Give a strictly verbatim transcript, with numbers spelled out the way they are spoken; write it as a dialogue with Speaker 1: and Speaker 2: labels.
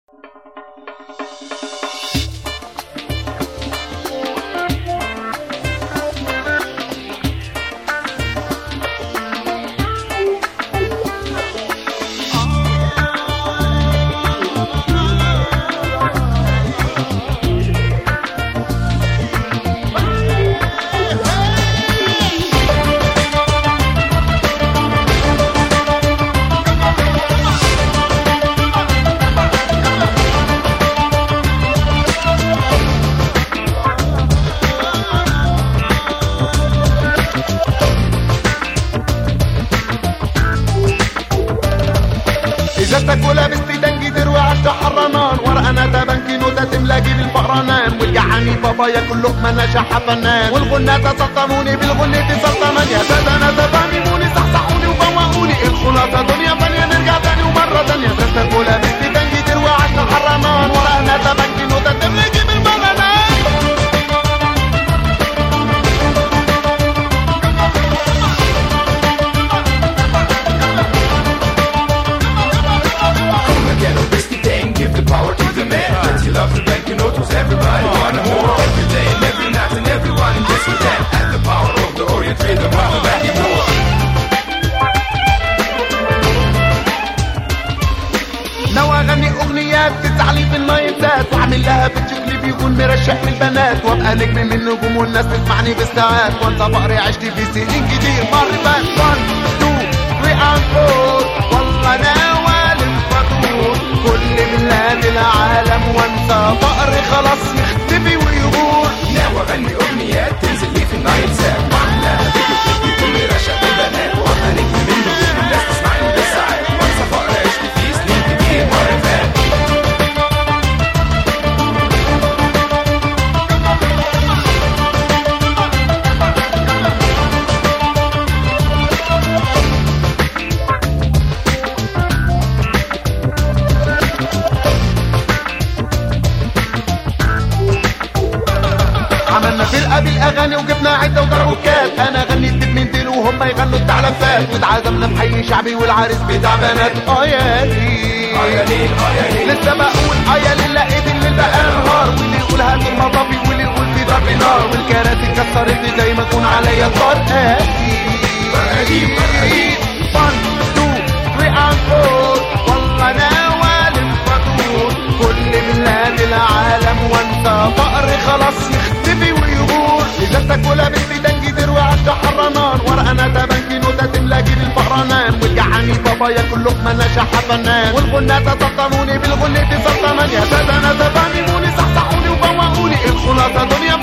Speaker 1: جاتك ولابس لدنجي تروي عشت حرنان ورقنا تبنكي نوتة تملاقي بالفقرانان والجعاني بابا ياكل لقمة نشح فنان والغناتة سلطنوني بالغنة سلطنان يا سادنا تفهموني صحصحوني وفوقوني الخلاصة دنيا فانية نرجع تاني ومرة تانية جاتك ولابس لدنجي تروي عشت حرنان ورقنا تبنكي نوتة تملاقي بالفقرانان
Speaker 2: Power to the man, plenty love to bank, you know, to everybody wanna more. Every day and every night and everyone in this with them. And the power of the Orient Rhythm, I'm the back door.
Speaker 1: ناوي اغني اغنيات تزعلي في المايندات واعمل لها بتشكلي بيكون مرشح من البنات وابقى نجم من النجوم والناس تسمعني بالساعات وانت فقري عشت في سنين كتير مر بان واحد اتنين تلاتة اربعة والله ناوي للفطور كل بلاد العالم وانسى فقري خلاص يختفي ويغور.
Speaker 2: ناوي اغني اغنيات تنزل لي في النايل ساعات واعمل لها فيديو كليب بيكون مرشح من البنات وابقى نجم من النجوم والناس تسمعني بالساعات وانسى فقري عشت في سنين كتير مر بان.
Speaker 1: عملنا فرقة بالاغاني وجبنا عدة ودروكات انا غنيت بمنديل وهم يغنوا التعلفات واتعزمنا في حي شعبي والعريس بتاع بنات اه يا ليل
Speaker 2: اه يا ليل اه يا ليل
Speaker 1: لسه بقول اه يا ليل لقيت اللي بقى نهار واللي يقول هات المطافي واللي يقول في ضرب نار والكراسي اتكسرت زي ما يكون عليا الطار قديم قديم واحد اتنين تلاتة اربعة والله ناوي للفطور كل بلاد العالم وانسى فقري خلاص يختفي ويغور. ازازتك ولابس لدنجي تروي عشت حرنان ورقنا تبنكي نوتة تملاقي بالفقرانان والجعاني بابا ياكل لقمة نشح فنان والغناتة سلطنوني بالغنة سلطنان يا سادنا تفهموني صحصحوني وفوقوني الخلاصة دنيا